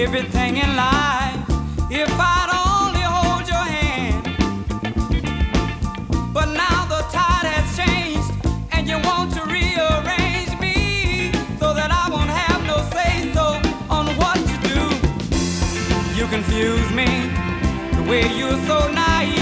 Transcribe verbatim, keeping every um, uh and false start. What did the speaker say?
everything in life if I'd only hold your hand. But now the tide has changed and you want to rearrange me so that I won't have no say-so on what you do. You confuse me the way you're so naive.